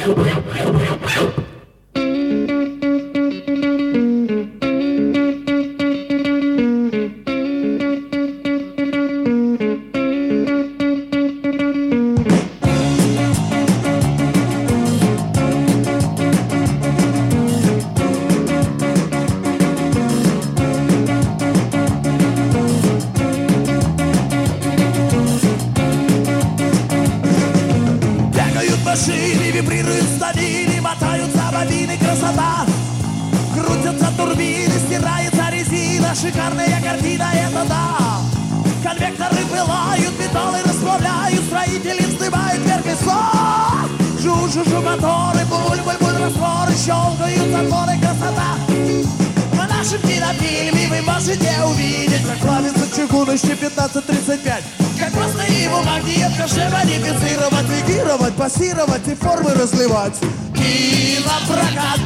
Машины вибрируют станины, мотаются бобины, красота. Крутятся турбины, стирается резина, шикарная картина, это да. Конвекторы пылают, металлы расплавляют, строители вздымают вверх и слов. Жу-жу-жу моторы, буль-буль-буль растворы, щелкают затворы, красота. В нашем кинофильме вы можете увидеть, как плавится чугуночный 1535. Как просто его магнитно модифицировать, легировать, пассировать и формы разливать. Кинопрокат,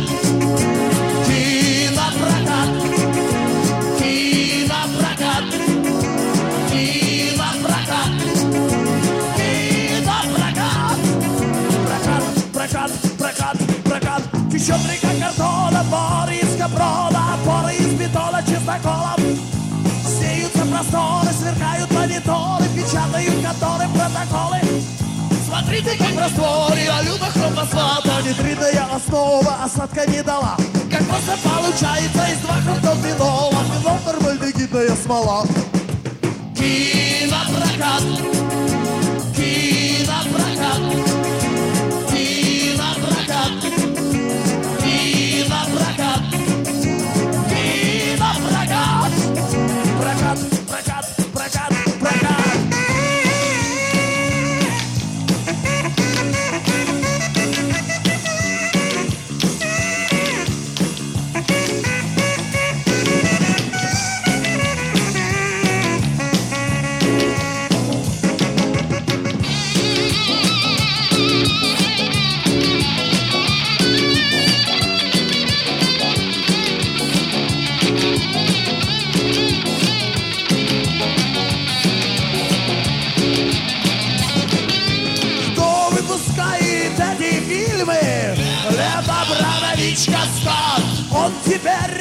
кинопрокат, кинопрокат, кинопрокат, кинопрокат. Прокат, прокат, прокат, прокат. Течет река картона, поры из капрона, опоры из бетона, чистоколом. Сеются просторы, сверкают мониторы, печатают конторы, протоколы. Смотрите, как в растворе алюмохромфосфата нитритная основа осадка не дала. Как просто получается из 2 крутов винола, вино формальдегидная смола. Кинопрокат, кинопрокат, кинопрокат, кинопрокат, кинопрокат. Прокат, прокат, прокат, прокат. Лев Абрамович Каскад, он теперь